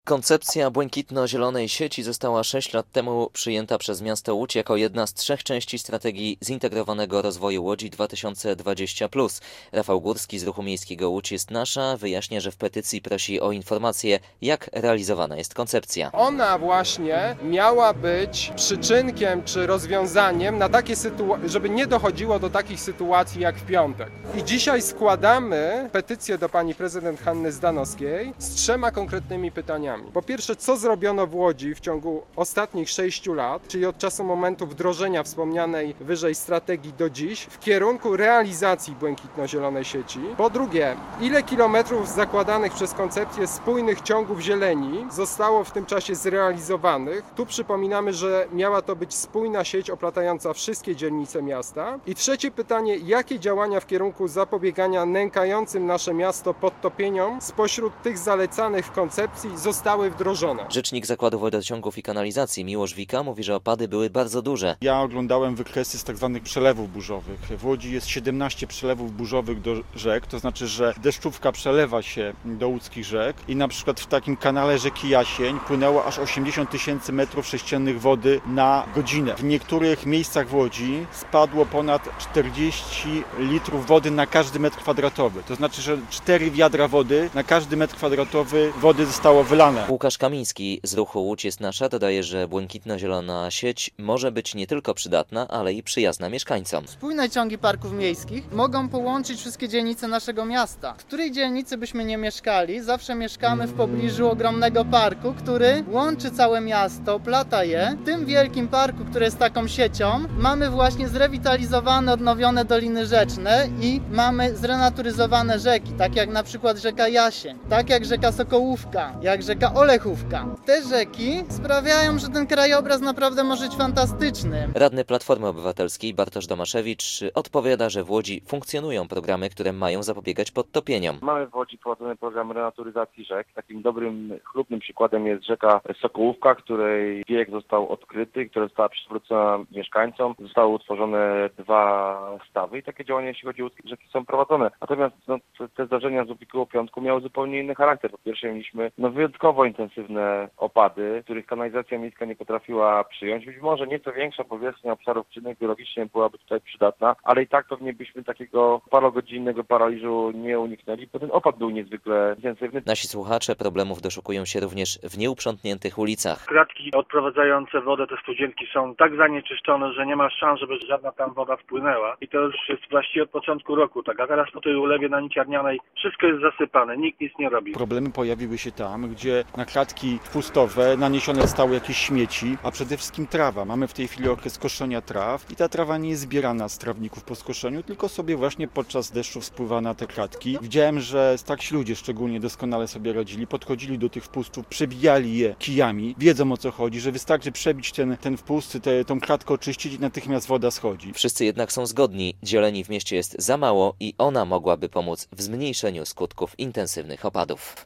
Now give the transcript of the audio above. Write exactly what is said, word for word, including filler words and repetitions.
Koncepcja błękitno-zielonej sieci została sześć lat temu przyjęta przez miasto Łódź jako jedna z trzech części strategii zintegrowanego rozwoju Łodzi dwa tysiące dwadzieścia plus. Rafał Górski z Ruchu Miejskiego Łódź jest nasza wyjaśnia, że w petycji prosi o informację, jak realizowana jest koncepcja. Ona właśnie miała być przyczynkiem czy rozwiązaniem na takie sytuacje, żeby nie dochodziło do takich sytuacji jak w piątek. I dzisiaj składamy petycję do pani prezydent Hanny Zdanowskiej z trzema konkretnymi pytaniami. Po pierwsze, co zrobiono w Łodzi w ciągu ostatnich sześciu lat, czyli od czasu momentu wdrożenia wspomnianej wyżej strategii do dziś, w kierunku realizacji błękitno-zielonej sieci. Po drugie, ile kilometrów zakładanych przez koncepcję spójnych ciągów zieleni zostało w tym czasie zrealizowanych. Tu przypominamy, że miała to być spójna sieć oplatająca wszystkie dzielnice miasta. I trzecie pytanie, jakie działania w kierunku zapobiegania nękającym nasze miasto podtopieniom spośród tych zalecanych w koncepcji zostały wdrożone. Rzecznik Zakładu Wodociągów i Kanalizacji Miłosz Wika mówi, że opady były bardzo duże. Ja oglądałem wykresy z tak zwanych przelewów burzowych. W Łodzi jest siedemnaście przelewów burzowych do rzek, to znaczy, że deszczówka przelewa się do łódzkich rzek i na przykład w takim kanale rzeki Jasień płynęło aż osiemdziesiąt tysięcy metrów sześciennych wody na godzinę. W niektórych miejscach w Łodzi spadło ponad czterdzieści litrów wody na każdy metr kwadratowy. To znaczy, że cztery wiadra wody na każdy metr kwadratowy wody zostało wylane. Łukasz Kamiński z Ruchu Łódź jest nasza dodaje, że błękitno-zielona sieć może być nie tylko przydatna, ale i przyjazna mieszkańcom. Spójne ciągi parków miejskich mogą połączyć wszystkie dzielnice naszego miasta. W której dzielnicy byśmy nie mieszkali, zawsze mieszkamy w pobliżu ogromnego parku, który łączy całe miasto, plata je. W tym wielkim parku, który jest taką siecią, mamy właśnie zrewitalizowane, odnowione doliny rzeczne i mamy zrenaturyzowane rzeki, tak jak na przykład rzeka Jasień, tak jak rzeka Sokołówka, jak rzeka Olechówka. Te rzeki sprawiają, że ten krajobraz naprawdę może być fantastyczny. Radny Platformy Obywatelskiej Bartosz Domaszewicz odpowiada, że w Łodzi funkcjonują programy, które mają zapobiegać podtopieniom. Mamy w Łodzi prowadzony program renaturyzacji rzek. Takim dobrym, chlubnym przykładem jest rzeka Sokołówka, której bieg został odkryty, która została przywrócona mieszkańcom. Zostały utworzone dwa stawy i takie działania, jeśli chodzi o łódzkie rzeki, są prowadzone. Natomiast no, te zdarzenia z ubiegłego piątku miały zupełnie inny charakter. Po pierwsze mieliśmy no, wyjątkowo intensywne opady, których kanalizacja miejska nie potrafiła przyjąć. Być może nieco większa powierzchnia obszarów czynnych biologicznie byłaby tutaj przydatna, ale i tak pewnie byśmy takiego parogodzinnego paraliżu nie uniknęli, bo ten opad był niezwykle intensywny. Nasi słuchacze problemów doszukują się również w nieuprzątniętych ulicach. Kratki odprowadzające wodę te studzienki są tak zanieczyszczone, że nie ma szans, żeby żadna tam woda wpłynęła. I to już jest właściwie od początku roku tak. A teraz po tej ulewie na Niciarnianej wszystko jest zasypane, nikt nic nie robi. Problemy pojawiły się tam, gdzie na klatki pustowe naniesione zostały jakieś śmieci, a przede wszystkim trawa. Mamy w tej chwili okres koszenia traw i ta trawa nie jest zbierana z trawników po skoszeniu, tylko sobie właśnie podczas deszczu spływa na te klatki. Widziałem, że starsi ludzie szczególnie doskonale sobie radzili, podchodzili do tych wpustów, przebijali je kijami, wiedzą o co chodzi, że wystarczy przebić ten, ten wpust, tę tą klatkę oczyścić i natychmiast woda schodzi. Wszyscy jednak są zgodni, zieleni w mieście jest za mało i ona mogłaby pomóc w zmniejszeniu skutków intensywnych opadów.